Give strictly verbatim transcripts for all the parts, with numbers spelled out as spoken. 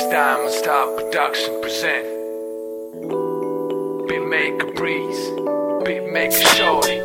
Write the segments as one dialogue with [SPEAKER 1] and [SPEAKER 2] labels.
[SPEAKER 1] Diamond Star Production present Beatmaker Breeze, Beatmaker Shorty.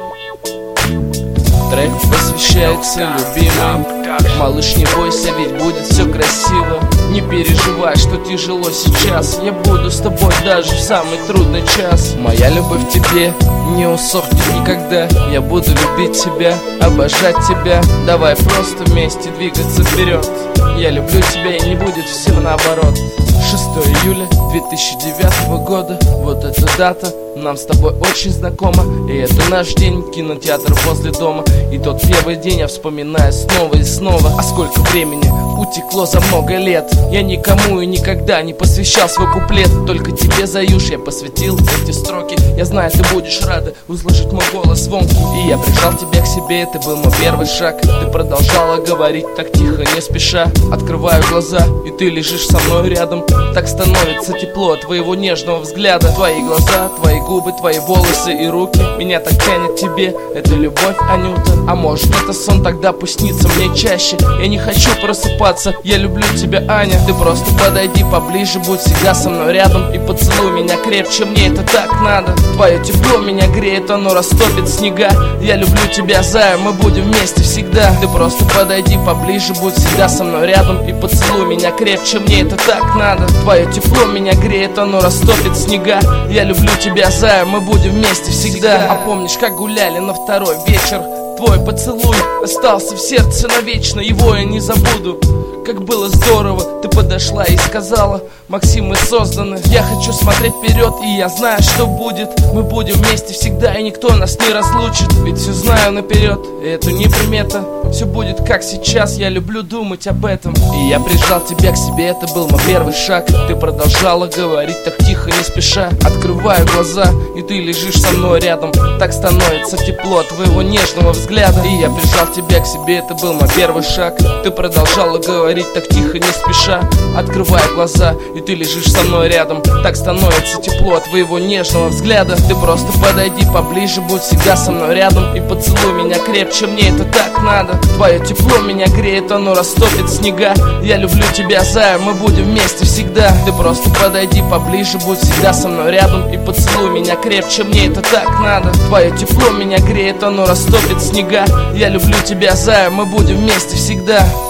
[SPEAKER 2] Трек посвящается любимой. Малыш, не бойся, ведь будет все красиво. Не переживай, что тяжело сейчас. Я буду с тобой даже в самый трудный час. Моя любовь к тебе не усохнет никогда. Я буду любить тебя, обожать тебя. Давай просто вместе двигаться вперед. Я люблю тебя, и не будет все наоборот. шестое июля две тысячи девятого года. Вот эта дата нам с тобой очень знакома. И это наш день, кинотеатр возле дома. И тот первый день я вспоминаю снова и снова. А сколько времени утекло за много лет. Я никому и никогда не посвящал свой куплет. Только тебе, Заюш, я посвятил эти строки. Я знаю, ты будешь рада услышать мой голос звонкий. И я прижал тебя к себе, это был мой первый шаг. Ты продолжала говорить так тихо, не спеша. Открываю глаза, и ты лежишь со мной рядом. Так становится тепло от твоего нежного взгляда. Твои глаза, твои губы, твои волосы и руки. Меня так тянет к тебе, это любовь, Анюта. А может это сон, тогда пусть снится мне чаще. Я не хочу просыпаться, я люблю тебя, Аня. Ты просто подойди поближе, будь всегда со мной рядом. И поцелуй меня крепче, мне это так надо. Твое тепло меня греет, оно растопит снега. Я люблю тебя, Зая, мы будем вместе всегда. Ты просто подойди поближе, будь всегда со мной рядом. И поцелуй меня крепче, мне это так надо. Твое тепло меня греет, оно растопит снега. Я люблю тебя, Зая, мы будем вместе всегда. А помнишь, как гуляли на второй вечер? Твой поцелуй остался в сердце навечно. Его я не забуду. Как было здорово, ты подошла и сказала: Максим, мы созданы. Я хочу смотреть вперед, и я знаю, что будет. Мы будем вместе всегда, и никто нас не разлучит. Ведь все знаю наперед, и это не примета. Все будет как сейчас, я люблю думать об этом. И я прижал тебя к себе, это был мой первый шаг. Ты продолжала говорить так тихо, не спеша. Открываю глаза, и ты лежишь со мной рядом. Так становится тепло от твоего нежного взгляда. И я прижал тебя к себе, это был мой первый шаг. Ты продолжала говорить так тихо, не спеша. Открываю глаза, и ты лежишь со мной рядом. Так становится тепло от твоего нежного взгляда. Ты просто подойди поближе, будь всегда со мной рядом. И поцелуй меня крепче, мне это так надо. Твое тепло меня греет, оно растопит снега. Я люблю тебя, Зая, мы будем вместе всегда. Ты просто подойди поближе, будь всегда со мной рядом. И поцелуй меня крепче, мне это так надо. Твое тепло меня греет, оно растопит снега. Я люблю тебя, Зая, мы будем вместе всегда.